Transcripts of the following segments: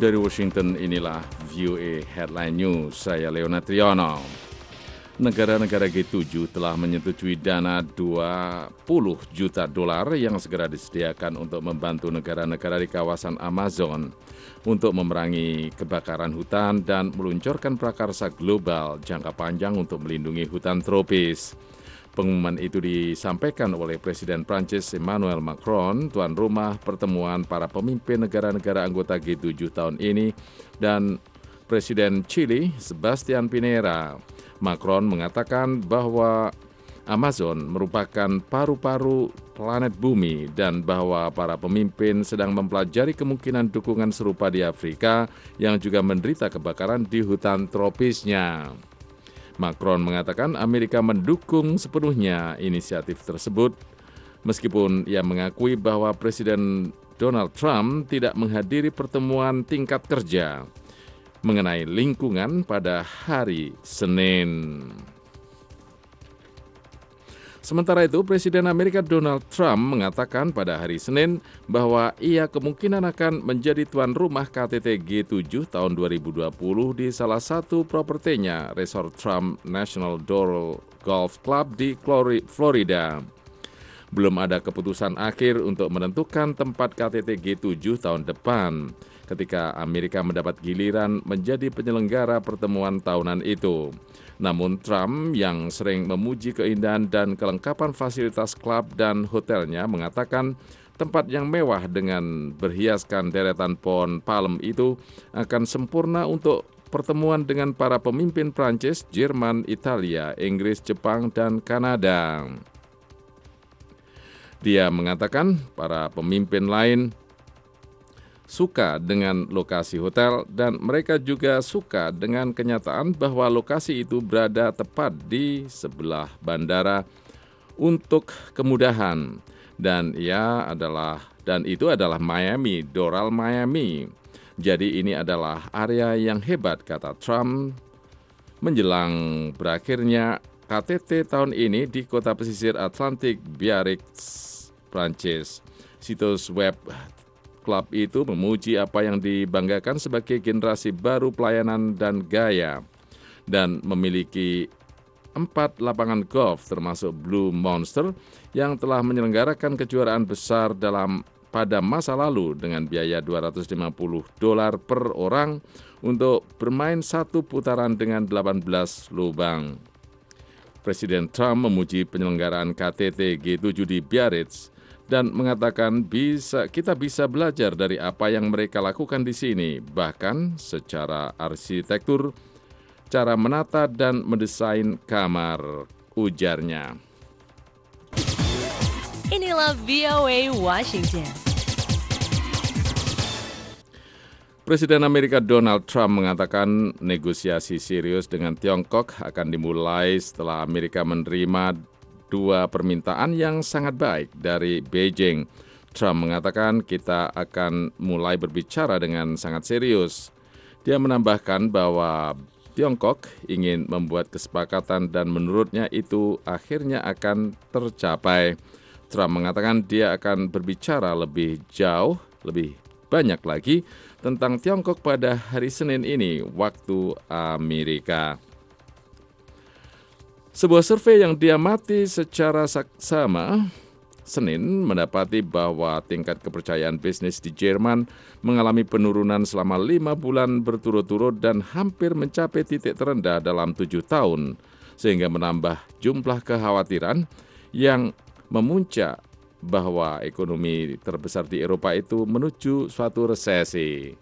Dari Washington, inilah VOA Headline News. Saya Leona Triyono. Negara-negara G7 telah menyetujui dana 20 juta dolar yang segera disediakan untuk membantu negara-negara di kawasan Amazon untuk memerangi kebakaran hutan dan meluncurkan prakarsa global jangka panjang untuk melindungi hutan tropis. Pengumuman itu disampaikan oleh Presiden Prancis Emmanuel Macron, tuan rumah pertemuan para pemimpin negara-negara anggota G7 tahun ini, dan Presiden Chili Sebastián Pinera. Macron mengatakan bahwa Amazon merupakan paru-paru planet bumi dan bahwa para pemimpin sedang mempelajari kemungkinan dukungan serupa di Afrika yang juga menderita kebakaran di hutan tropisnya. Macron mengatakan Amerika mendukung sepenuhnya inisiatif tersebut, meskipun ia mengakui bahwa Presiden Donald Trump tidak menghadiri pertemuan tingkat kerja mengenai lingkungan pada hari Senin. Sementara itu, Presiden Amerika Donald Trump mengatakan pada hari Senin bahwa ia kemungkinan akan menjadi tuan rumah KTT G7 tahun 2020 di salah satu propertinya, Resort Trump National Doral Golf Club di Florida. Belum ada keputusan akhir untuk menentukan tempat KTT G7 tahun depan, ketika Amerika mendapat giliran menjadi penyelenggara pertemuan tahunan itu. Namun Trump yang sering memuji keindahan dan kelengkapan fasilitas klub dan hotelnya mengatakan tempat yang mewah dengan berhiaskan deretan pohon palem itu akan sempurna untuk pertemuan dengan para pemimpin Prancis, Jerman, Italia, Inggris, Jepang, dan Kanada. Dia mengatakan para pemimpin lain suka dengan lokasi hotel dan mereka juga suka dengan kenyataan bahwa lokasi itu berada tepat di sebelah bandara untuk kemudahan dan itu adalah Miami, Doral Miami. Jadi ini adalah area yang hebat, kata Trump menjelang berakhirnya KTT tahun ini di kota pesisir Atlantik Biarritz, Prancis. Situs web klub itu memuji apa yang dibanggakan sebagai generasi baru pelayanan dan gaya dan memiliki 4 lapangan golf termasuk Blue Monster yang telah menyelenggarakan kejuaraan besar pada masa lalu dengan biaya $250 per orang untuk bermain satu putaran dengan 18 lubang. Presiden Trump memuji penyelenggaraan KTT G7 di Biarritz dan mengatakan kita bisa belajar dari apa yang mereka lakukan di sini, bahkan secara arsitektur, cara menata dan mendesain kamar, ujarnya. Inilah VOA Washington. Presiden Amerika Donald Trump mengatakan negosiasi serius dengan Tiongkok akan dimulai setelah Amerika menerima 2 permintaan yang sangat baik dari Beijing. Trump mengatakan kita akan mulai berbicara dengan sangat serius. Dia menambahkan bahwa Tiongkok ingin membuat kesepakatan dan menurutnya itu akhirnya akan tercapai. Trump mengatakan dia akan berbicara lebih jauh, lebih banyak lagi tentang Tiongkok pada hari Senin ini, waktu Amerika. Sebuah survei yang diamati secara saksama Senin mendapati bahwa tingkat kepercayaan bisnis di Jerman mengalami penurunan selama 5 bulan berturut-turut dan hampir mencapai titik terendah dalam 7 tahun, sehingga menambah jumlah kekhawatiran yang memuncak bahwa ekonomi terbesar di Eropa itu menuju suatu resesi.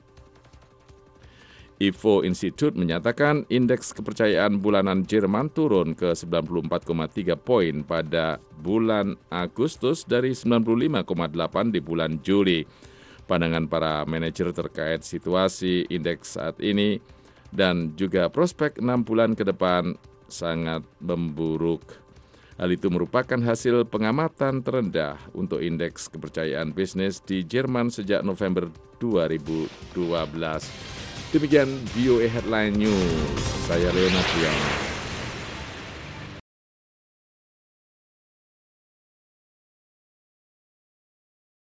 Ifo Institute menyatakan indeks kepercayaan bulanan Jerman turun ke 94,3 poin pada bulan Agustus dari 95,8 di bulan Juli. Pandangan para manajer terkait situasi indeks saat ini dan juga prospek 6 bulan ke depan sangat memburuk. Hal itu merupakan hasil pengamatan terendah untuk indeks kepercayaan bisnis di Jerman sejak November 2012. Demikian VOA Headline News. Saya Leona Triyono.